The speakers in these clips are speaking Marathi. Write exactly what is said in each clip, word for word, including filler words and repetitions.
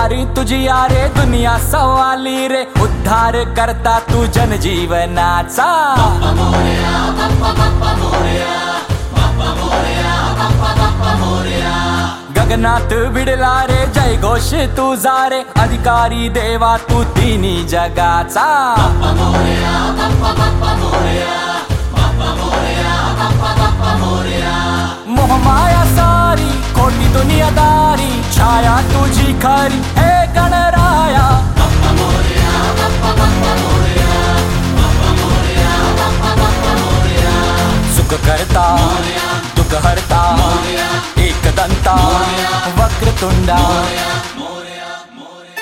तयारी तुझी आरे दुनिया सवाली रे, उद्धार करता तू जनजीवनाचा. बाप्पा मोरया, बाप्पा बाप्पा मोरया, बाप्पा मोरया, बाप्पा बाप्पा मोरया. गगनात विडला रे जय घोष तुझा रे, अधिकारी देवा तू तिन्ही जगाचा. बाप्पा मोरया, बाप्पा बाप्पा मोरया, बाप्पा मोरया, बाप्पा बाप्पा मोरया. मोहमाया सारी खोटी दुनियादारी, छाया तुझी खरी हे गणराया. बाप्पा मोरया, बाप्पा बाप्पा मोरया, बाप्पा मोरया, बाप्पा बाप्पा मोरया. सुख करता दुःख हरता, एकदंता वक्रतुंडा. मोरया, मोरया.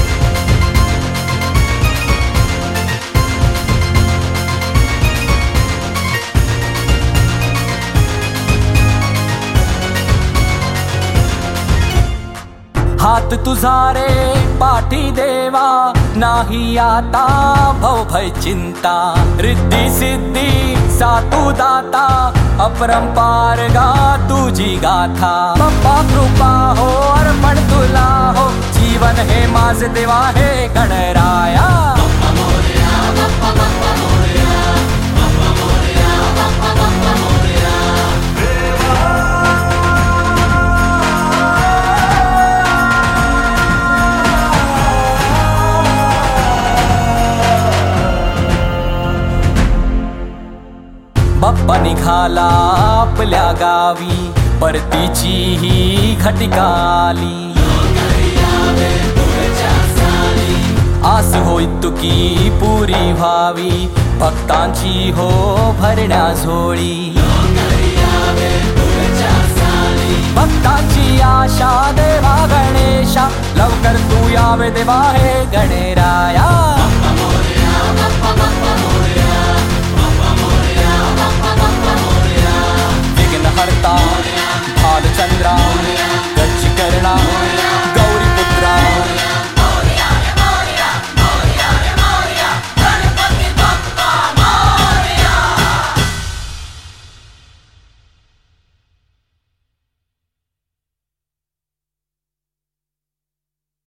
हात तुझा रे पाठी देवा, नाही आता भव भय चिंता. रिद्धी सिद्धी सातू दाता, अपरंपार गा तुझी गाथा. बाप्पा कृपा हो अर्पण तुला हो, जीवन हे माझ देवा हे गणराया. बाप्पा मोरया, बाप्पा बाप्पा मोरया, बाप्पा मोरया, बाप्पा बाप्पा मोरया. बाप्पा निघाला आपल्या गावी, परतीची ही घटिका आली. आस होई तुकी पुरी व्हावी, भक्तांची हो भरण्या झोळी. भक्तांची आशा देवा गणेशा, लवकर तू यावे देवा हे गणराया. बाप्पा मोरया, बाप्पा बाप्पा मोरया, बाप्पा मोरया, बाप्पा बाप्पा मोरया. विघ्न हरता भालचंद्रा,